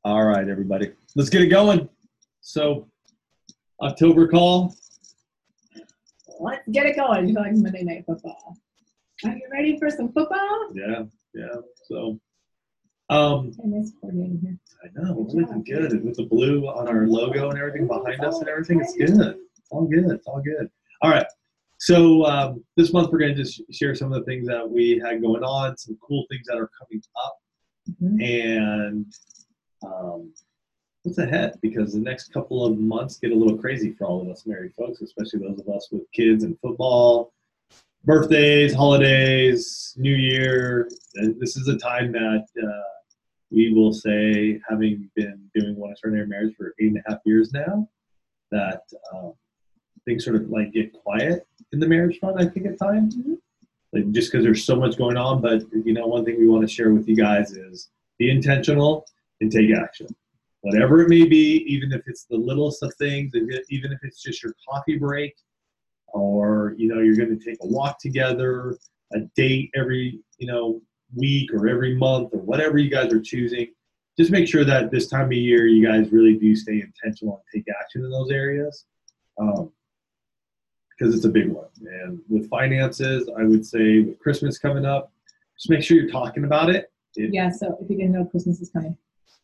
All right, everybody. Let's get it going. So, October call. Let's get it going. You like Monday Night Football. Are you ready for some football? Yeah. So, Nice coordinating here. I know, we're looking good with the blue on our logo and everything behind us and everything. It's good. It's all good. All right. So this month we're going to just share some of the things that we had going on, some cool things that are coming up, and what's ahead, because the next couple of months get a little crazy for all of us married folks, especially those of us with kids and football, birthdays, holidays, New Year. This is a time that we will say, having been doing One Extraordinary Marriage for 8.5 years now, that things sort of like get quiet in the marriage front, I think, at times. Like, just because there's so much going on. But, one thing we want to share with you guys is be intentional and take action. Whatever it may be, even if it's the littlest of things, even if it's just your coffee break, or, you're going to take a walk together, a date every, week or every month, or whatever you guys are choosing. Just make sure that this time of year you guys really do stay intentional and take action in those areas, because it's a big one. And with finances, I would say with Christmas coming up, just make sure you're talking about it. Yeah, so if you didn't know Christmas is coming,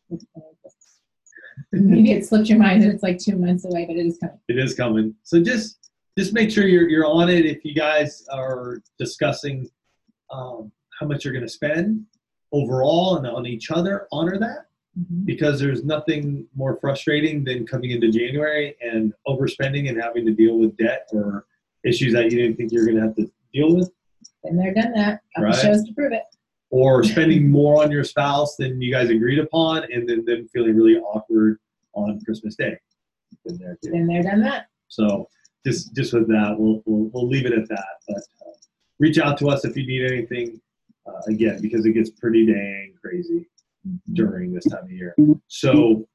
maybe it slipped your mind that it's like 2 months away, but it is coming. It is coming. So just make sure you're on it. If you guys are discussing how much you're going to spend overall and on each other, honor that, because there's nothing more frustrating than coming into January and overspending and having to deal with debt or issues that you didn't think you were going to have to deal with. Been there, done that. Got the shows to prove it. Or spending more on your spouse than you guys agreed upon, and then them feeling really awkward on Christmas Day. Been there, too. Been there, done that. So just with that, we'll leave it at that. But reach out to us if you need anything. Again, because it gets pretty dang crazy during this time of year. So,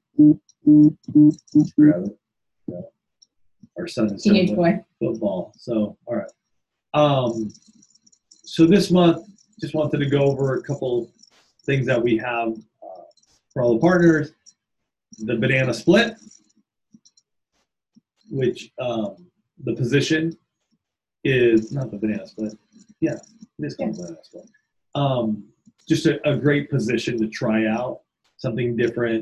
grab it. Yeah. Our son is teenage boy football. So, all right. So this month, just wanted to go over a couple things that we have for all the partners. The banana split, which the position is not the banana split. Yeah, it is called banana split. Just a great position to try out something different.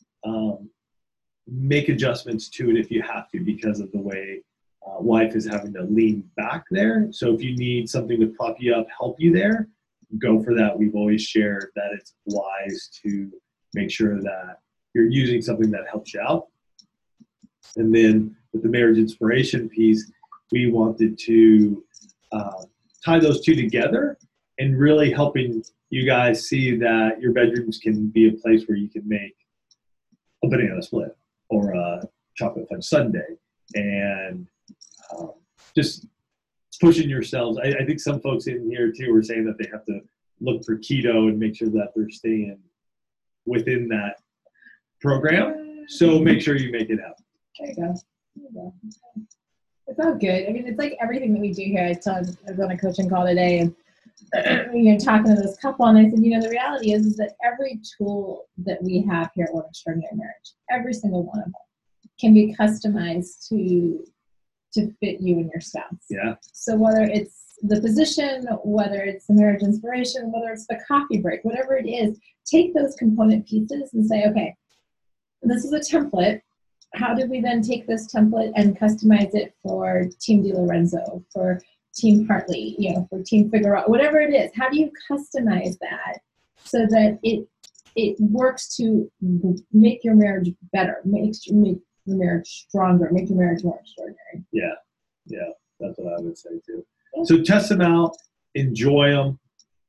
Make adjustments to it if you have to, because of the way wife is having to lean back there. So if you need something to prop you up, help you there, go for that. We've always shared that it's wise to make sure that you're using something that helps you out. And then with the marriage inspiration piece, we wanted to tie those two together and really helping you guys see that your bedrooms can be a place where you can make a banana split or a chocolate fudge sundae, and just pushing yourselves. I think some folks in here too are saying that they have to look for keto and make sure that they're staying within that program. So make sure you make it happen. There you go. It's all good. I mean, it's like everything that we do here. I was on a coaching call today, and talking to this couple, and I said, the reality is that every tool that we have here at One Extraordinary Marriage, every single one of them, can be customized to fit you and your spouse. Yeah. So whether it's the position, whether it's the marriage inspiration, whether it's the coffee break, whatever it is, take those component pieces and say, okay, this is a template. How did we then take this template and customize it for Team DiLorenzo, for Team Hartley, for Team Figueroa, whatever it is? How do you customize that so that it works to make your marriage better, make your marriage stronger, make your marriage more extraordinary? Yeah, that's what I would say too. So test them out, enjoy them.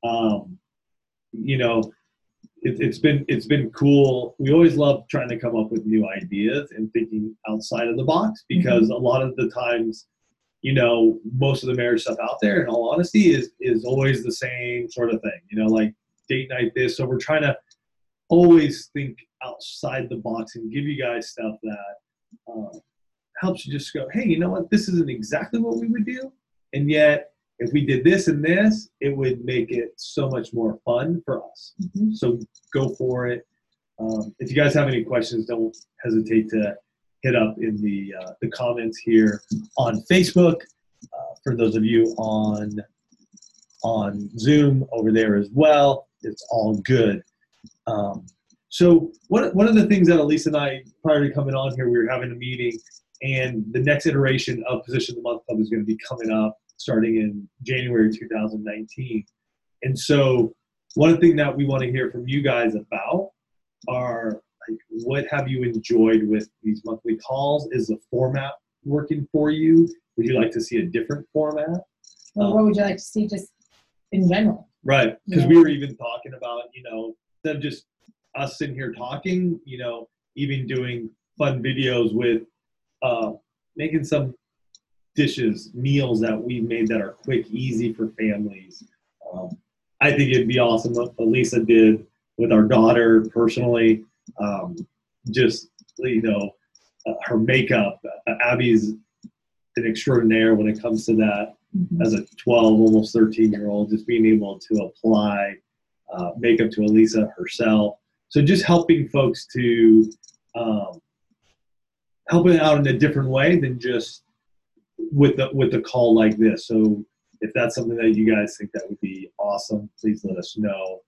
It's been cool. We always love trying to come up with new ideas and thinking outside of the box, because a lot of the times, most of the marriage stuff out there, in all honesty, is always the same sort of thing, like date night this. So we're trying to always think outside the box and give you guys stuff that helps you just go, hey, you know what? This isn't exactly what we would do. And yet, if we did this and this, it would make it so much more fun for us. So go for it. If you guys have any questions, don't hesitate to hit up in the comments here on Facebook. For those of you on Zoom over there as well, it's all good. So one of the things that Elisa and I, prior to coming on here, we were having a meeting, and the next iteration of Position of the Month Club is going to be coming up starting in January 2019. And so one thing that we want to hear from you guys about are, like, what have you enjoyed with these monthly calls? Is the format working for you? Would you like to see a different format? Or what would you like to see just in general? Right, because Yeah. we were even talking about, instead of just us sitting here talking, even doing fun videos with making some dishes, meals that we made that are quick, easy for families. I think it'd be awesome what Elisa did with our daughter personally. Just, her makeup. Abby's an extraordinaire when it comes to that. Mm-hmm. As a 12, almost 13-year-old, just being able to apply makeup to Elisa herself. So just helping folks to help it out in a different way than just with a call like this. So if that's something that you guys think that would be awesome, please let us know.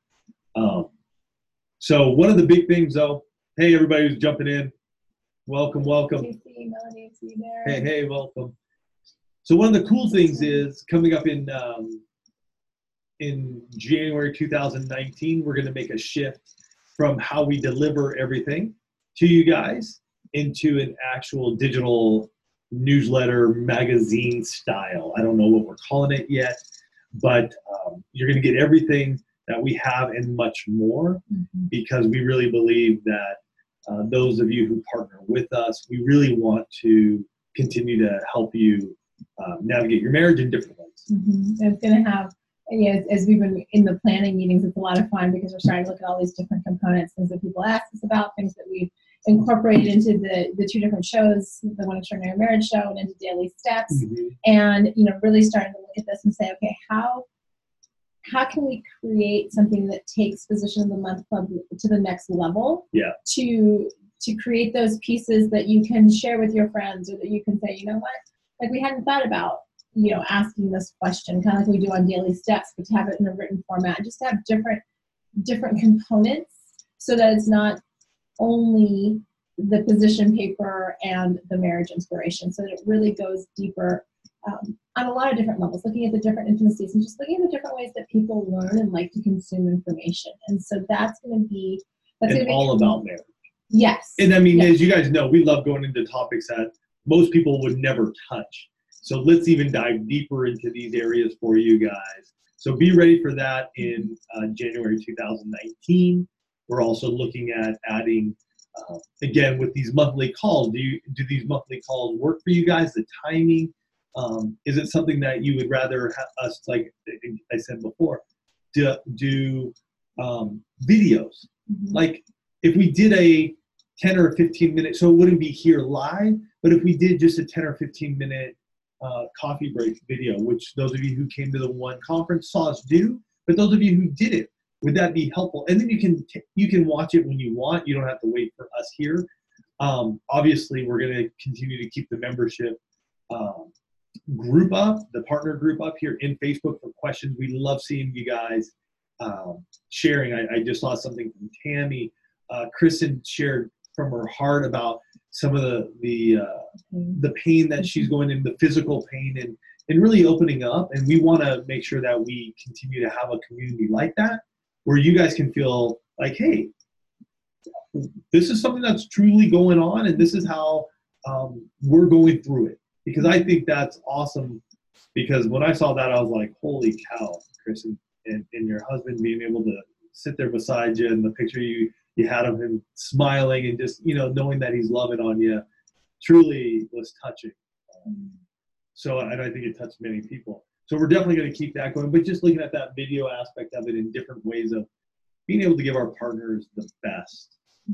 So one of the big things, though, hey, everybody who's jumping in, welcome. Casey, Melanie, see you there. Hey, welcome. So one of the cool things is coming up in January 2019, we're going to make a shift from how we deliver everything to you guys into an actual digital newsletter magazine style. I don't know what we're calling it yet, but you're going to get everything that we have and much more, because we really believe that those of you who partner with us, we really want to continue to help you navigate your marriage in different ways. Mm-hmm. And it's going to have, as we've been in the planning meetings, it's a lot of fun because we're starting to look at all these different components, things that people ask us about, things that we've incorporated into the two different shows, the One Extraordinary Marriage Show and into Daily Steps, and really starting to look at this and say, okay, how can we create something that takes Position of the Month Club to the next level? Yeah. To create those pieces that you can share with your friends, or that you can say, you know what, like we hadn't thought about, asking this question, kind of like we do on Daily Steps, but to have it in a written format, just to have different components, so that it's not only the position paper and the marriage inspiration, so that it really goes deeper on a lot of different levels, looking at the different intimacies and just looking at the different ways that people learn and like to consume information. And so that's going to be all about marriage. Yes. And I mean, as you guys know, we love going into topics that most people would never touch. So let's even dive deeper into these areas for you guys. So be ready for that in January 2019. We're also looking at adding, again, with these monthly calls. Do these monthly calls work for you guys? The timing? Is it something that you would rather have us, like I said before, do videos? Like if we did a 10 or 15 minute, so it wouldn't be here live, but if we did just a 10 or 15 minute coffee break video, which those of you who came to the one conference saw us do, but those of you who didn't, would that be helpful? And then you can watch it when you want. You don't have to wait for us here. Obviously, we're going to continue to keep the membership group up, the partner group up here in Facebook for questions. We love seeing you guys sharing. I just saw something from Tammy. Kristen shared from her heart about some of the pain that she's going in, the physical pain, and really opening up. And we want to make sure that we continue to have a community like that, where you guys can feel like, hey, this is something that's truly going on, and this is how we're going through it. Because I think that's awesome, because when I saw that, I was like, holy cow, Chris, and your husband being able to sit there beside you, and the picture you had of him smiling and just, knowing that he's loving on you, truly was touching. So, and I think it touched many people. So we're definitely going to keep that going, but just looking at that video aspect of it in different ways of being able to give our partners the best.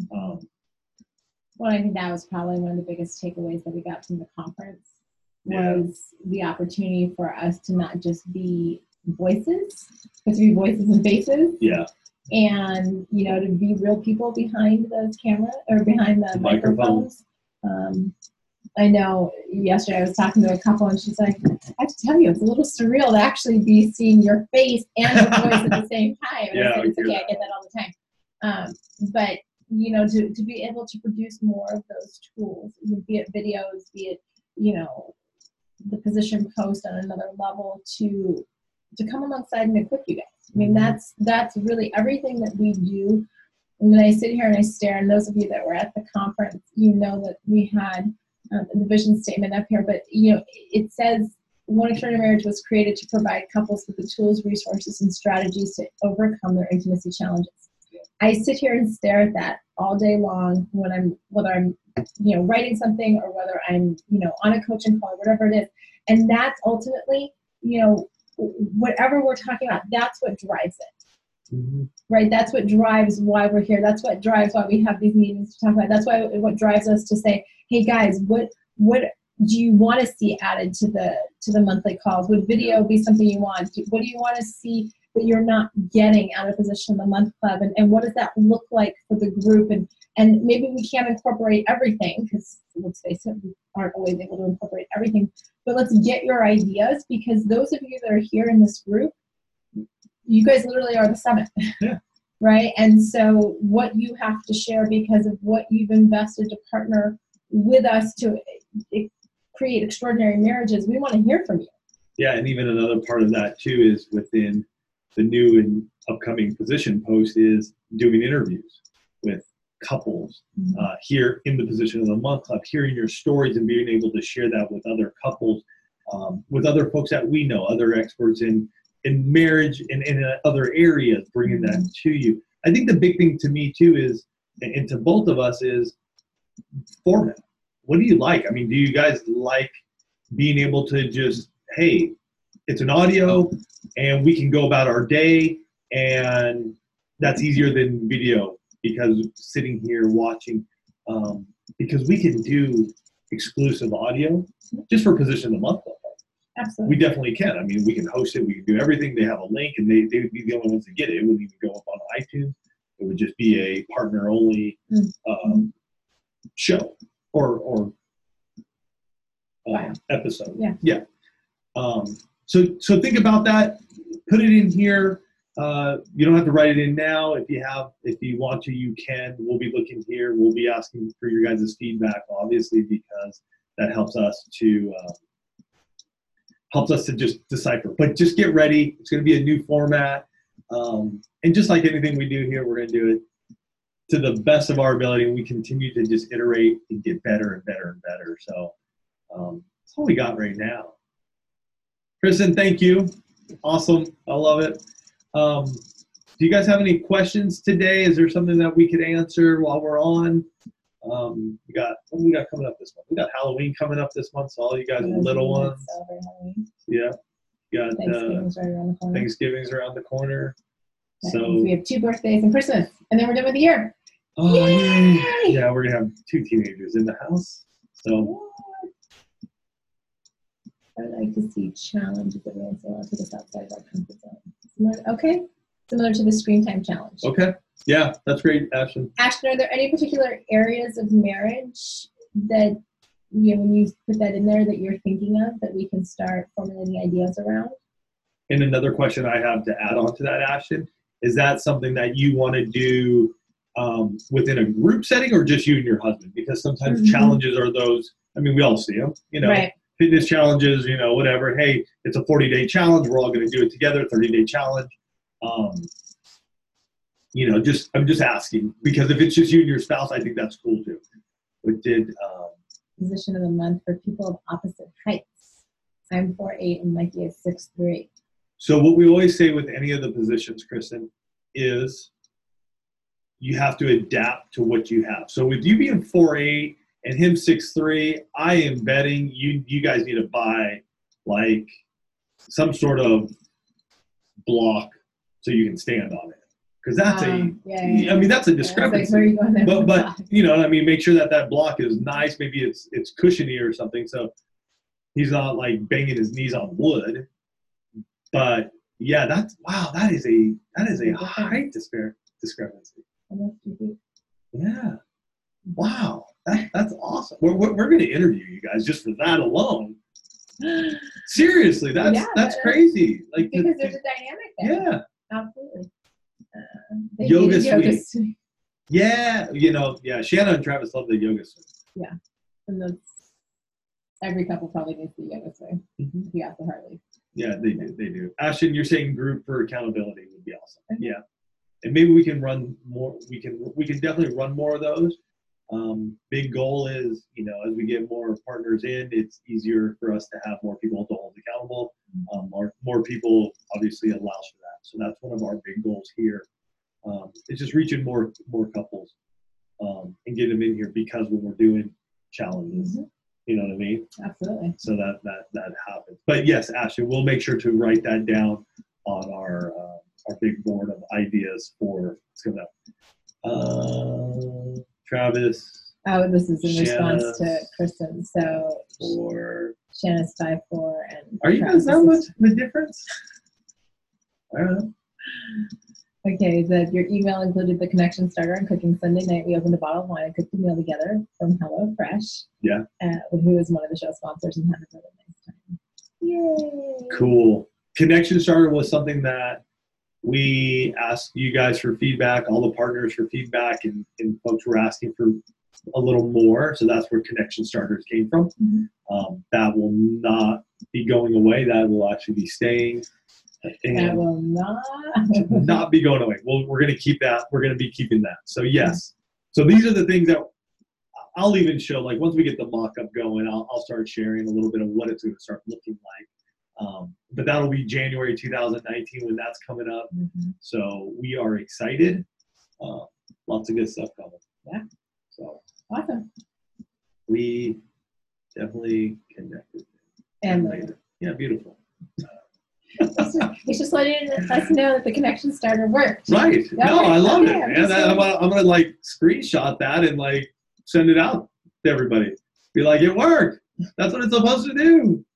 Well, I think that was probably one of the biggest takeaways that we got from the conference, was the opportunity for us to not just be voices, but to be voices and faces. Yeah. and, you know, to be real people behind those cameras or behind the microphones. I know yesterday I was talking to a couple and she's like, I have to tell you, it's a little surreal to actually be seeing your face and your voice at the same time. And I said, it's okay, I get that all the time. But, you know, to be able to produce more of those tools, be it videos, be it, you know, the position post on another level to come alongside and equip you guys. I mean, that's really everything that we do. And when I sit here and I stare, and those of you that were at the conference, you know that we had the vision statement up here, but you know, it says One Extraordinary Marriage was created to provide couples with the tools, resources, and strategies to overcome their intimacy challenges. I sit here and stare at that all day long when whether I'm, you know, writing something or whether I'm, you know, on a coaching call, whatever it is. And that's ultimately, you know, whatever we're talking about, that's what drives it. Mm-hmm. Right? That's what drives why we're here. That's what drives why we have these meetings to talk about. That's what drives us to say, hey guys, what do you want to see added to the monthly calls? Would video be something you want? What do you want to see that you're not getting out of Position of the Month Club? And what does that look like for the group? And maybe we can't incorporate everything, because let's face it, we aren't always able to incorporate everything. But let's get your ideas, because those of you that are here in this group, you guys literally are the summit. Yeah. Right? And so what you have to share because of what you've invested to partner with us to create extraordinary marriages, we want to hear from you. Yeah, and even another part of that too is within the new and upcoming position post is doing interviews with couples here in the Position of the Month Club, hearing your stories and being able to share that with other couples, with other folks that we know, other experts in marriage and in other areas, bringing that to you. I think the big thing to me too is, and to both of us, is format. What do you like? I mean, do you guys like being able to just, hey, it's an audio and we can go about our day, and that's easier than video, because sitting here watching, because we can do exclusive audio just for Position of the Month Club. Absolutely. We definitely can. I mean, we can host it. We can do everything. They have a link, and they would be the only ones to get it. It wouldn't even go up on iTunes. It would just be a partner-only show or episode. Yeah. So think about that. Put it in here. You don't have to write it in now. If you want to, you can. We'll be looking here. We'll be asking for your guys' feedback, obviously, because that helps us to just decipher. But just get ready. It's going to be a new format. And just like anything we do here, we're going to do it to the best of our ability. And we continue to just iterate and get better and better and better. So that's all we got right now. Kristen, thank you. Awesome. I love it. Do you guys have any questions today? Is there something that we could answer while we're on? What we got coming up this month? We got Halloween coming up this month, so all you guys little ones. Yeah. You got Thanksgiving's around the corner. So we have 2 birthdays and Christmas, and then we're done with the year. Oh, yay! Yeah, we're gonna have 2 teenagers in the house. So I would like to see challenges every once in a while to us outside of our comfort zone. Similar to the screen time challenge. Okay. Yeah, that's great, Ashton. Ashton, are there any particular areas of marriage that, you know, when you put that in there, that you're thinking of that we can start formulating ideas around? And another question I have to add on to that, Ashton, is that something that you want to do within a group setting, or just you and your husband? Because sometimes challenges are those, I mean, we all see them, you know, right. Fitness challenges, you know, whatever. Hey, it's a 40-day challenge. We're all going to do it together, 30-day challenge. You know, I'm just asking, because if it's just you and your spouse, I think that's cool too. We did Position of the Month for people of opposite heights. I'm 4'8" and Mikey is 6'3". So what we always say with any of the positions, Kristen, is you have to adapt to what you have. So with you being 4'8" and him 6'3", I am betting you guys need to buy like some sort of block so you can stand on it. Because that's I mean, that's a discrepancy. Like, but you know, I mean, make sure that block is nice. Maybe it's cushiony or something, so he's not like banging his knees on wood. But Yeah, that's wow. That is a height discrepancy. Almost 2 feet. Yeah. Wow. That's awesome. We're going to interview you guys just for that alone. Seriously, that's crazy. Like because there's a dynamic there. Yeah. Absolutely. Yoga suite. Yeah, yeah. Shanna and Travis love the yoga suite. Yeah, and that's every couple probably needs the yoga suite. If you ask the Harley. Yeah, they do. Ashton, you're saying group for accountability would be awesome. Yeah, and maybe we can run more. We can definitely run more of those. Big goal is, as we get more partners in, it's easier for us to have more people to hold accountable. More people obviously allows for that. So that's one of our big goals here. It's just reaching more couples and get them in here, because when we're doing challenges, you know what I mean? Absolutely. So that happens. But yes, Ashley, we'll make sure to write that down on our big board of ideas for what's coming up. Travis. Oh, this is in response to Kristen. So Shanna's 5'4" and are you guys that much of a difference? I don't know. Okay, your email included the connection starter on Cooking Sunday night. We opened a bottle of wine and cooked the meal together from HelloFresh. Yeah. Who is one of the show sponsors and had a really nice time. Yay! Cool. Connection starter was something that we asked you guys for feedback, all the partners for feedback, and folks were asking for a little more. So that's where connection starters came from. That will not be going away. That will actually be staying. And that will not be going away. Well, we're going to keep that. We're going to be keeping that. So yes. So these are the things that I'll even show. Like once we get the mock-up going, I'll start sharing a little bit of what it's going to start looking like. But that'll be January 2019 when that's coming up. So we are excited. Lots of good stuff coming. Yeah. So awesome. We definitely connected. And later. Yeah, beautiful. It's just letting us know that the connection starter worked. Right. No, I love it, man. I'm gonna like screenshot that and like send it out to everybody. Be like, it worked. That's what it's supposed to do.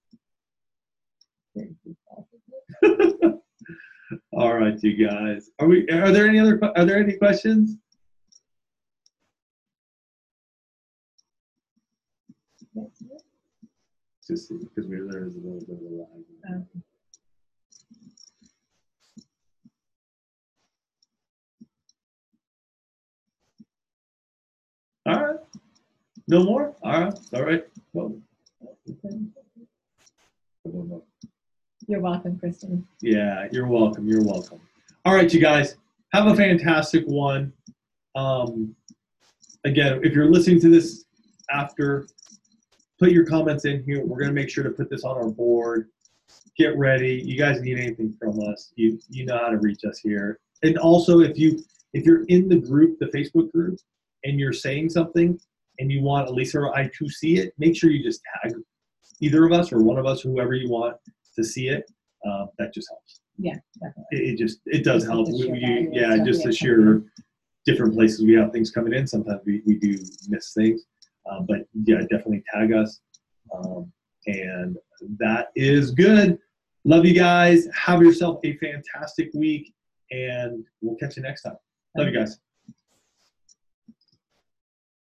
All right, you guys. Are there any questions? Just because there is a little bit of a lag. All right. No more? All right. All right. Well, you're welcome, Kristen. Yeah, you're welcome. You're welcome. All right, you guys. Have a fantastic one. Again, if you're listening to this after, put your comments in here. We're going to make sure to put this on our board. Get ready. You guys need anything from us, you know how to reach us here. And also, if you're in the group, the Facebook group, and you're saying something and you want Elisa or I to see it, make sure you just tag either of us or one of us, whoever you want to see it. That just helps. Yeah, definitely. It does help. Just to share different places we have things coming in. Sometimes we do miss things. But yeah, definitely tag us. And that is good. Love you guys. Have yourself a fantastic week, and we'll catch you next time. Love you guys.